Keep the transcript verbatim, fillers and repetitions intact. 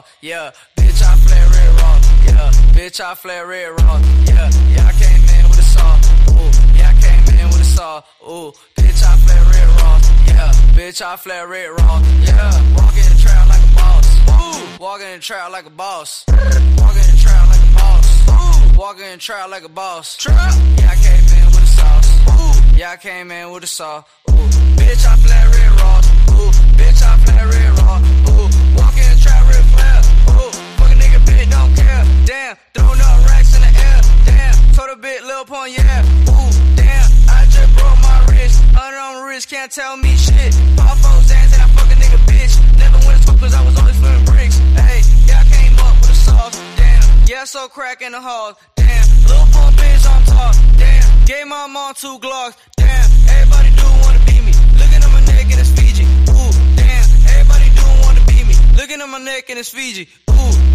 yeah. Bitch, I flare red raw, yeah. Bitch, I flare red raw, yeah. Yeah, I came in with a saw, ooh. Yeah, I came in with a saw, ooh. Bitch, I flare red raw, yeah. Bitch, I flare red raw, yeah. Walking in the trap like a boss, ooh. Walking in the trap like a boss, walking in the trap like a boss, ooh. Walking in the trap like a boss, trap. Yeah, I came in with a sauce, ooh. Yeah, I came in with a saw, ooh. Bitch, I flare red raw, ooh. Bitch, I flare red raw, ooh. Walking in the trap red flare, ooh. Fucking nigga bitch don't care, damn. Throwing up racks in the air, damn. Told a bit Lil Pump, yeah, ooh. Damn, I just broke my wrist, hundred on my wrist, can't tell me shit. Pop phones and I fuck a nigga bitch. Never went to school cause I was always flipping bricks. Hey, yeah, I came up with a sauce, damn. Yeah, so crack in the halls, damn. Lil Pump bitch on top, damn. Gave my mom two Glocks, damn. Everybody do wanna beat me. Looking at my neck and it's Fiji, ooh, damn. Everybody do wanna beat me. Looking at my neck and it's Fiji, ooh.